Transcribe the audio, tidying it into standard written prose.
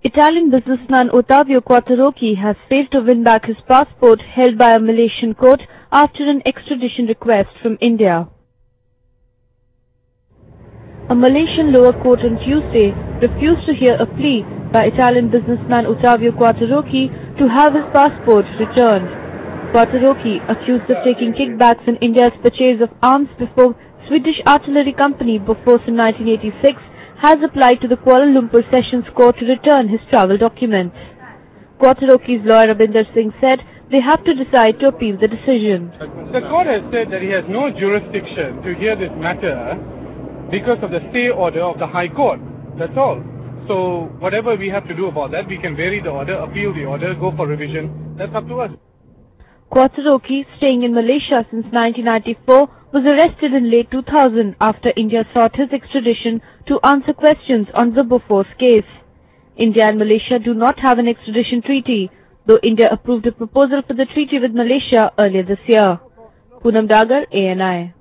Italian businessman Ottavio Quartarocchi has failed to win back his passport held by a Malaysian court after an extradition request from India. A Malaysian lower court on Tuesday refused to hear a plea by Italian businessman Ottavio Quartarocchi to have his passport returned. Quartarocchi, accused of taking kickbacks in India's purchase of arms before Swedish artillery company Bofors in 1986, has applied to the Kuala Lumpur Sessions Court to return his travel documents. Quartarocchi's lawyer Rabinder Singh said they have to decide to appeal the decision. The court has said that he has no jurisdiction to hear this matter because of the stay order of the High Court. That's all. So whatever we have to do about that, we can vary the order, appeal the order, go for revision. That's up to us. Quartarocchi, staying in Malaysia since 1994, was arrested in late 2000 after India sought his extradition to answer questions on the Bofors case. India and Malaysia do not have an extradition treaty, though India approved a proposal for the treaty with Malaysia earlier this year. Poonam Dagar, ANI.